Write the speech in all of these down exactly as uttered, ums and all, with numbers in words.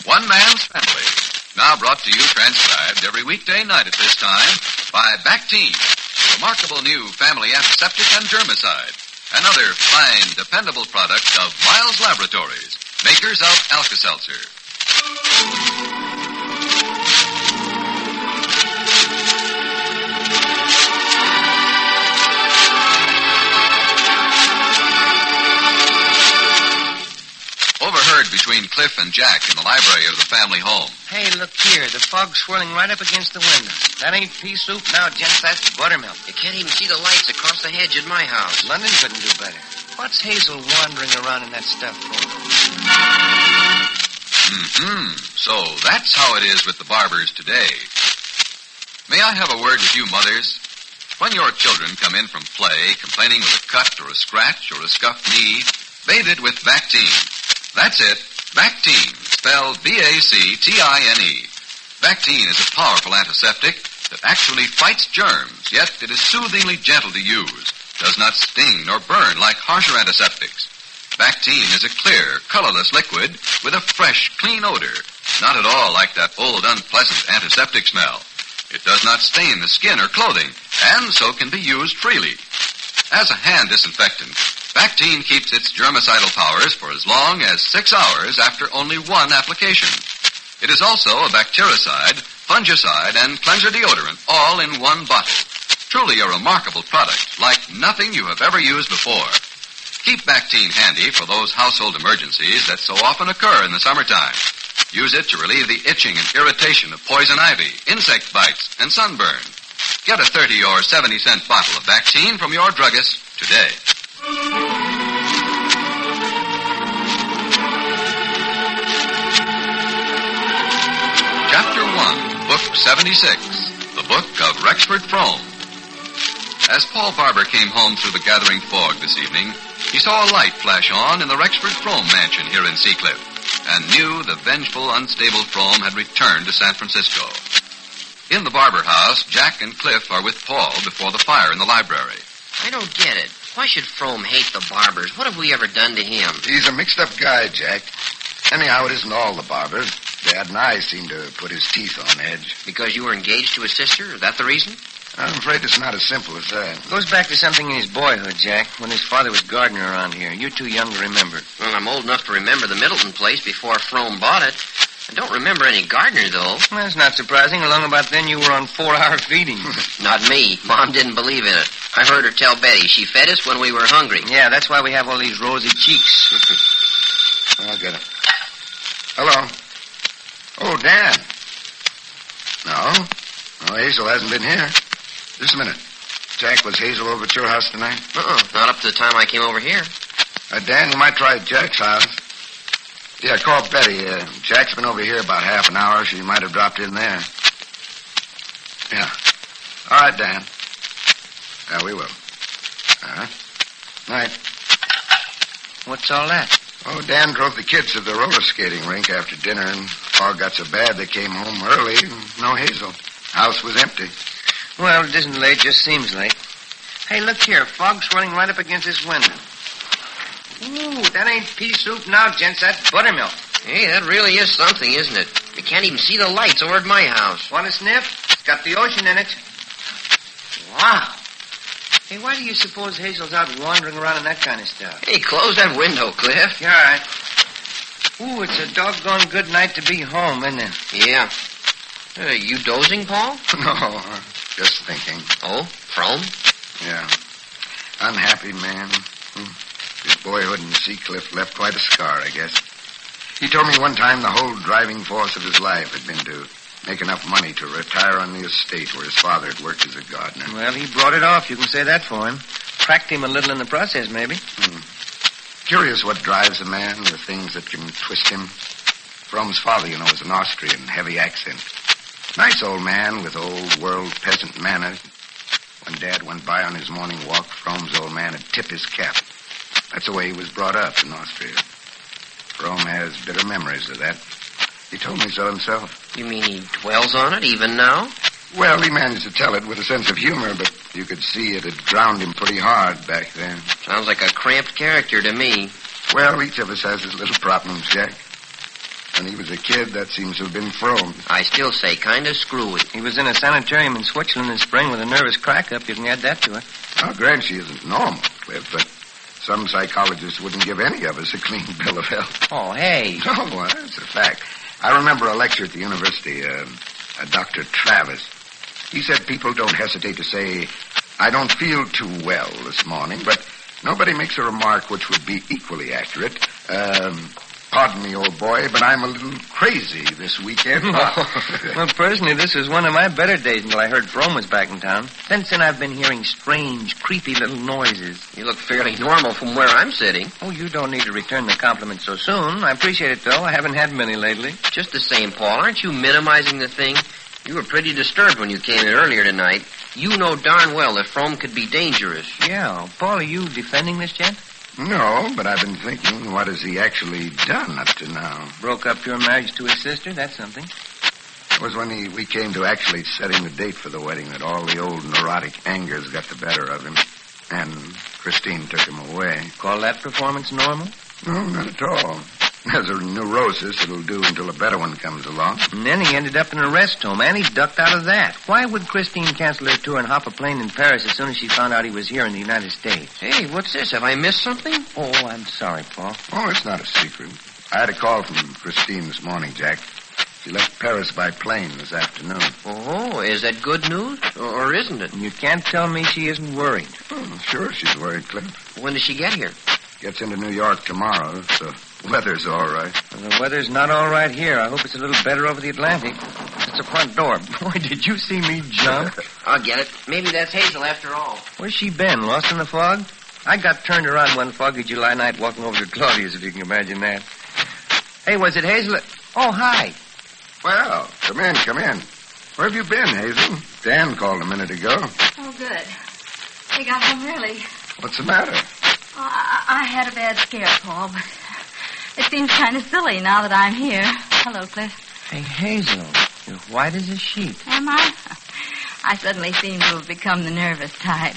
One Man's Family. Now brought to you, transcribed every weekday night at this time by Bactine, remarkable new family antiseptic and germicide. Another fine, dependable product of Miles Laboratories, makers of Alka-Seltzer. Overheard between Cliff and Jack in the library of the family home. Hey, look here. The fog's swirling right up against the window. That ain't pea soup now, gents. That's buttermilk. You can't even see the lights across the hedge at my house. London couldn't do better. What's Hazel wandering around in that stuff for? Mm-hmm. So that's how it is with the barbers today. May I have a word with you, mothers? When your children come in from play, complaining of a cut or a scratch or a scuffed knee, bathe it with Bactine. That's it. Bactine, spelled B A C T I N E. Bactine is a powerful antiseptic that actually fights germs, yet it is soothingly gentle to use, does not sting nor burn like harsher antiseptics. Bactine is a clear, colorless liquid with a fresh, clean odor, not at all like that old, unpleasant antiseptic smell. It does not stain the skin or clothing, and so can be used freely. As a hand disinfectant, Bactine keeps its germicidal powers for as long as six hours after only one application. It is also a bactericide, fungicide, and cleanser deodorant, all in one bottle. Truly a remarkable product, like nothing you have ever used before. Keep Bactine handy for those household emergencies that so often occur in the summertime. Use it to relieve the itching and irritation of poison ivy, insect bites, and sunburn. Get a thirty or seventy cent bottle of Bactine from your druggist today. Chapter one, Book seventy-six, The Book of Rexford Frome. As Paul Barber came home through the gathering fog this evening, he saw a light flash on in the Rexford Frome mansion here in Seacliff, and knew the vengeful, unstable Frome had returned to San Francisco. In the Barber house, Jack and Cliff are with Paul before the fire in the library. I don't get it. Why should Frome hate the Barbers? What have we ever done to him? He's a mixed-up guy, Jack. Anyhow, it isn't all the Barbers. Dad and I seem to put his teeth on edge. Because you were engaged to his sister? Is that the reason? I'm afraid it's not as simple as that. It goes back to something in his boyhood, Jack, when his father was gardener around here. You're too young to remember. Well, I'm old enough to remember the Middleton place before Frome bought it. I don't remember any gardener, though. Well, that's not surprising. Along about then, you were on four-hour feeding. Not me. Mom didn't believe in it. I heard her tell Betty she fed us when we were hungry. Yeah, that's why we have all these rosy cheeks. I'll get it. Hello. Oh, Dan. No? No, Hazel hasn't been here. Just a minute. Jack, was Hazel over at your house tonight? Uh-uh. Not up to the time I came over here. Uh, Dan, you might try Jack's house. Yeah, call Betty. Uh, Jack's been over here about half an hour. She might have dropped in there. Yeah. All right, Dan. Yeah, we will. Uh-huh. Night. What's all that? Oh, Dan drove the kids to the roller skating rink after dinner, and fog got so bad they came home early. No Hazel. House was empty. Well, it isn't late, just seems late. Hey, look here. Fog's swirling right up against this window. Ooh, that ain't pea soup now, gents. That's buttermilk. Hey, that really is something, isn't it? You can't even see the lights over at my house. Want a sniff? It's got the ocean in it. Wow. Hey, why do you suppose Hazel's out wandering around in that kind of stuff? Hey, close that window, Cliff. Yeah, all right. Ooh, it's a doggone good night to be home, isn't it? Yeah. Uh, you dozing, Paul? No, uh, just thinking. Oh, Frome? Yeah. Unhappy man. Hmm. His boyhood in Seacliff left quite a scar, I guess. He told me one time the whole driving force of his life had been to make enough money to retire on the estate where his father had worked as a gardener. Well, he brought it off. You can say that for him. Cracked him a little in the process, maybe. Hmm. Curious what drives a man, the things that can twist him. Frome's father, you know, was an Austrian, heavy accent. Nice old man with old-world peasant manners. When Dad went by on his morning walk, Frome's old man would tip his cap. That's the way he was brought up in Austria. Frome has bitter memories of that. He told me so himself. You mean he dwells on it even now? Well, he managed to tell it with a sense of humor, but you could see it had drowned him pretty hard back then. Sounds like a cramped character to me. Well, each of us has his little problems, Jack. When he was a kid, that seems to have been Frome. I still say kind of screwy. He was in a sanitarium in Switzerland in spring with a nervous crack-up. You can add that to it. I'll grant she isn't normal, Cliff, but some psychologists wouldn't give any of us a clean bill of health. Oh, hey. No, well, that's a fact. I remember a lecture at the university, uh, uh, Doctor Travis. He said people don't hesitate to say, I don't feel too well this morning, but nobody makes a remark which would be equally accurate. Um, pardon me, old boy, but I'm a little crazy this weekend. Well, personally, this was one of my better days until I heard Frome was back in town. Since then, I've been hearing strange, creepy little noises. You look fairly normal from where I'm sitting. Oh, you don't need to return the compliment so soon. I appreciate it, though. I haven't had many lately. Just the same, Paul. Aren't you minimizing the thing? You were pretty disturbed when you came in earlier tonight. You know darn well that Frome could be dangerous. Yeah. Paul, are you defending this gent? No, but I've been thinking, what has he actually done up to now? Broke up your marriage to his sister? That's something. It was when he, we came to actually setting the date for the wedding that all the old neurotic angers got the better of him. And Christine took him away. Call that performance normal? No, not at all. As a neurosis, it'll do until a better one comes along. And then he ended up in a rest home, and he ducked out of that. Why would Christine cancel her tour and hop a plane in Paris as soon as she found out he was here in the United States? Hey, what's this? Have I missed something? Oh, I'm sorry, Paul. Oh, it's not a secret. I had a call from Christine this morning, Jack. She left Paris by plane this afternoon. Oh, is that good news? Or, or isn't it? You can't tell me she isn't worried. Oh, sure she's worried, Cliff. When does she get here? Gets into New York tomorrow, so weather's all right. Well, the weather's not all right here. I hope it's a little better over the Atlantic. It's the front door. Boy, did you see me jump? I'll get it. Maybe that's Hazel after all. Where's she been? Lost in the fog? I got turned around one foggy July night walking over to Claudia's, if you can imagine that. Hey, was it Hazel? Oh, hi. Well, come in, come in. Where have you been, Hazel? Dan called a minute ago. Oh, good. He got home early. What's the matter? Oh, I, I had a bad scare, Paul, but it seems kind of silly now that I'm here. Hello, Cliff. Hey, Hazel, you're white as a sheet. Am I? I suddenly seem to have become the nervous type.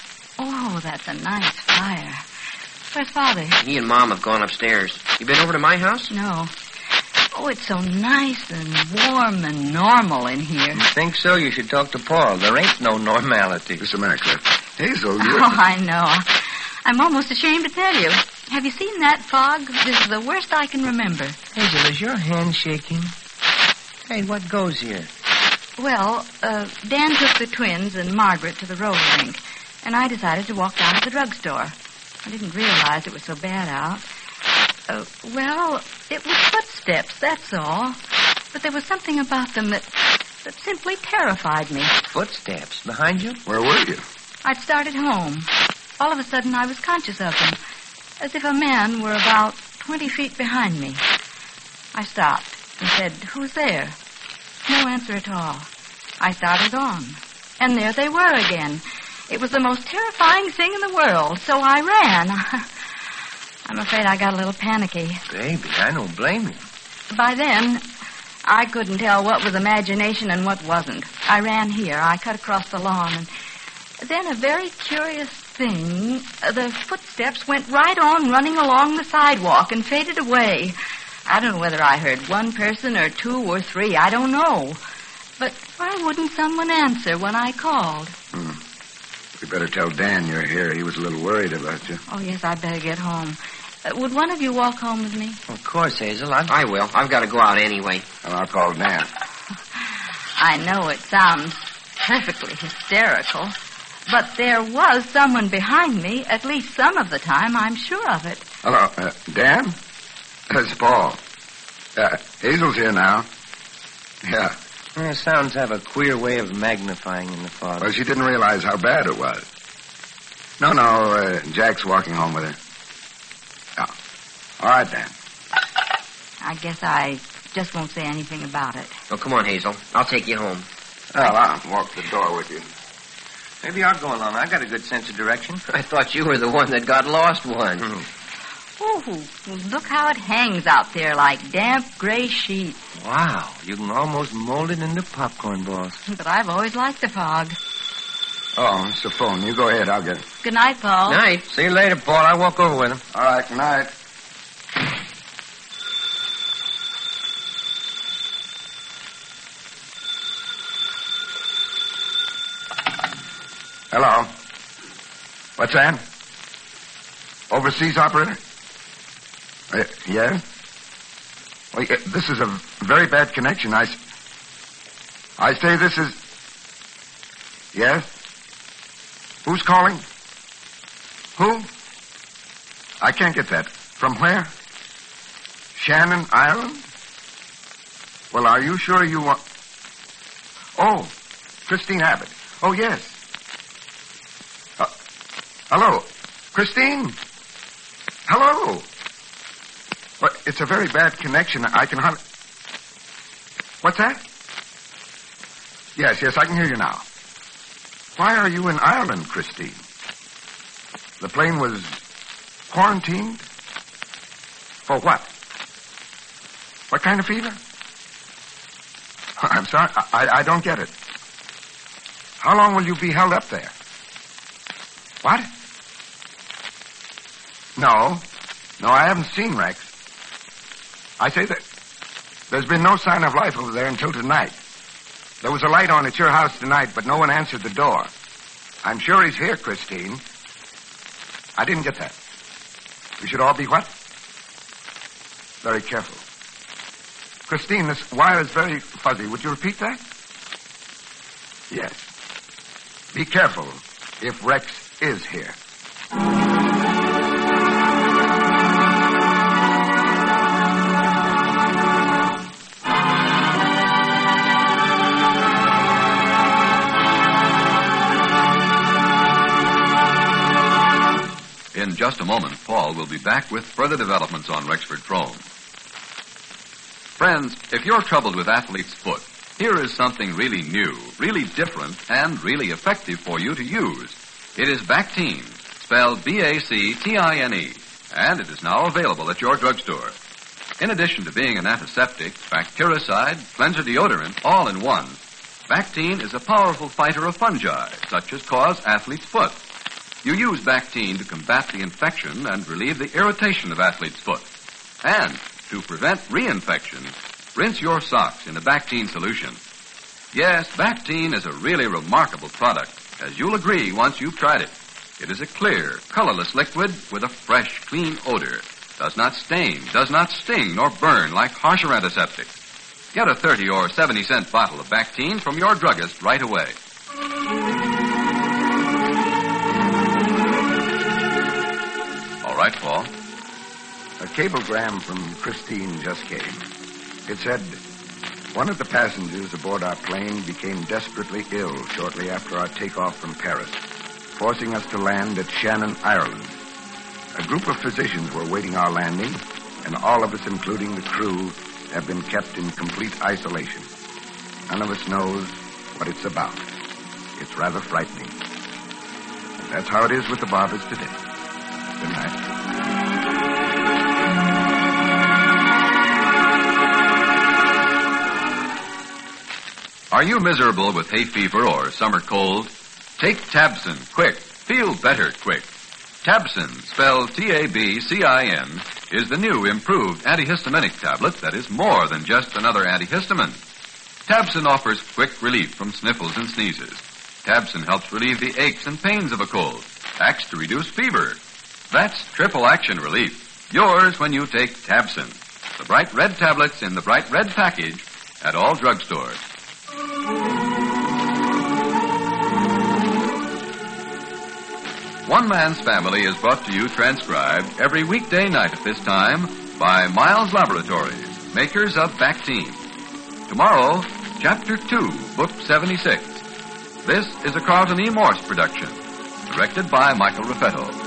Oh, that's a nice fire. Where's Father? He and Mom have gone upstairs. You been over to my house? No. Oh, it's so nice and warm and normal in here. You think so? You should talk to Paul. There ain't no normality. Just a minute, Cliff. Hazel, you're... Oh, I know. I'm almost ashamed to tell you. Have you seen that fog? This is the worst I can remember. Hazel, is your hand shaking? Hey, what goes here? Well, uh, Dan took the twins and Margaret to the roller rink, and I decided to walk down to the drugstore. I didn't realize it was so bad out. Uh, well, it was footsteps, that's all. But there was something about them that, that simply terrified me. Footsteps? Behind you? Where were you? I'd started home. All of a sudden, I was conscious of them, as if a man were about twenty feet behind me. I stopped and said, "Who's there?" No answer at all. I started on, and there they were again. It was the most terrifying thing in the world, so I ran. I'm afraid I got a little panicky. Baby, I don't blame you. By then, I couldn't tell what was imagination and what wasn't. I ran here. I cut across the lawn, and then a very curious thing. Uh, the footsteps went right on running along the sidewalk and faded away. I don't know whether I heard one person or two or three. I don't know. But why wouldn't someone answer when I called? Hmm. We better tell Dan you're here. He was a little worried about you. Oh, yes, I'd better get home. Uh, would one of you walk home with me? Of course, Hazel. I'm... I will. I've got to go out anyway. Well, I'll call Dan. I know it sounds perfectly hysterical, but there was someone behind me, at least some of the time, I'm sure of it. Hello, uh, Dan? It's Paul. Uh, Hazel's here now. Yeah. Uh, sounds have a queer way of magnifying in the fog. Well, she didn't realize how bad it was. No, no, uh, Jack's walking home with her. Oh. All right, Dan. I guess I just won't say anything about it. Oh, come on, Hazel. I'll take you home. Well, I'll walk the door with you. Maybe I'll go along. I got a good sense of direction. I thought you were the one that got lost once. Hmm. Oh, look how it hangs out there like damp gray sheets. Wow, you can almost mold it into popcorn balls. But I've always liked the fog. Oh, it's the phone. You go ahead. I'll get it. Good night, Paul. Night. See you later, Paul. I'll walk over with him. All right, good night. Hello. What's that? Overseas operator? Uh, yes? Well, uh, this is a very bad connection. I, s- I say this is... Yes? Who's calling? Who? I can't get that. From where? Shannon, Ireland? Well, are you sure you want... Oh, Christine Abbott. Oh, yes. Uh, hello. Christine? Hello. Well, it's a very bad connection. I can hardly... What's that? Yes, yes, I can hear you now. Why are you in Ireland, Christine? The plane was quarantined? For what? What kind of fever? I'm sorry, I, I don't get it. How long will you be held up there? What? No. No, I haven't seen Rex. I say that there's been no sign of life over there until tonight. There was a light on at your house tonight, but no one answered the door. I'm sure he's here, Christine. I didn't get that. We should all be what? Very careful. Christine, this wire is very fuzzy. Would you repeat that? Yes. Be careful if Rex is here. In just a moment, Paul will be back with further developments on Rexford Frome. Friends, if you're troubled with athlete's foot, here is something really new, really different, and really effective for you to use. It is Bactine, spelled B A C T I N E, and it is now available at your drugstore. In addition to being an antiseptic, bactericide, cleanser deodorant, all in one, Bactine is a powerful fighter of fungi, such as cause athlete's foot. You use Bactine to combat the infection and relieve the irritation of athlete's foot. And to prevent reinfection, rinse your socks in a Bactine solution. Yes, Bactine is a really remarkable product, as you'll agree once you've tried it. It is a clear, colorless liquid with a fresh, clean odor. Does not stain, does not sting, nor burn like harsher antiseptics. Get a thirty or seventy cent bottle of Bactine from your druggist right away. All right, Paul. A cablegram from Christine just came. It said, one of the passengers aboard our plane became desperately ill shortly after our takeoff from Paris, forcing us to land at Shannon, Ireland. A group of physicians were waiting our landing, and all of us, including the crew, have been kept in complete isolation. None of us knows what it's about. It's rather frightening. And that's how it is with the Barbers today. Good night. Are you miserable with hay fever or summer cold? Take Tabsin, quick. Feel better, quick. Tabsin, spelled T A B C I N, is the new improved antihistaminic tablet that is more than just another antihistamine. Tabsin offers quick relief from sniffles and sneezes. Tabsin helps relieve the aches and pains of a cold. Acts to reduce fever. That's triple action relief. Yours when you take Tabsin. The bright red tablets in the bright red package at all drugstores. One Man's Family is brought to you transcribed every weekday night at this time by Miles Laboratories, makers of Bactine. Tomorrow, Chapter two, Book seventy-six. This is a Carlton E. Morse production, directed by Michael Raffetto.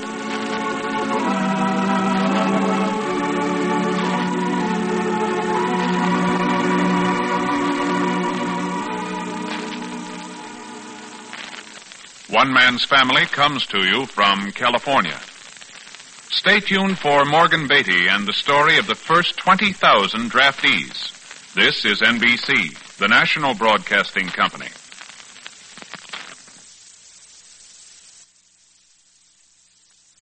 One Man's Family comes to you from California. Stay tuned for Morgan Beatty and the story of the first twenty thousand draftees. This is N B C, the national broadcasting company.